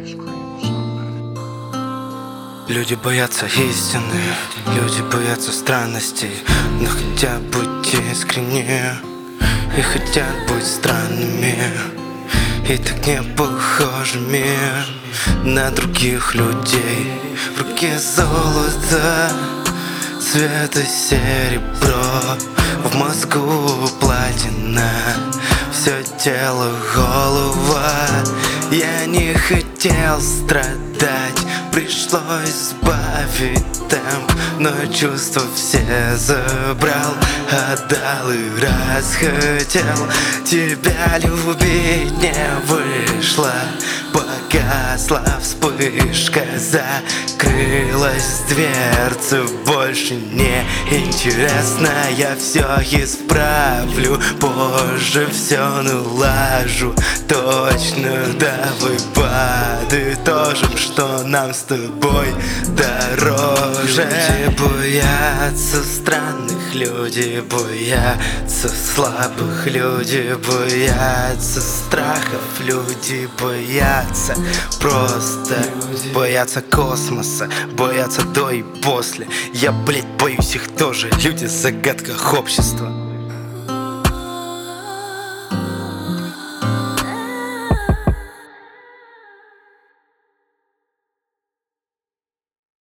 Люди боятся истины, люди боятся странностей, но хотят быть искреннее и хотят быть странными, и так не похожими на других людей. В руке золото, цвета серебро, в мозгу платина, все тело голова. Я не хотел страдать, пришлось сбавить темп, но чувства все забрал, отдал и расхотел. Тебя любить не вышло, погасла вспышка, закрылась дверца, больше не интересно. Я все исправлю, позже все налажу, точно давай подытожим, что нам с тобой дороже. Люди боятся странных, люди боятся слабых, люди боятся страхов, люди боятся просто, боятся космоса, боятся до и после. Я, блять, боюсь их тоже, люди в загадках общества.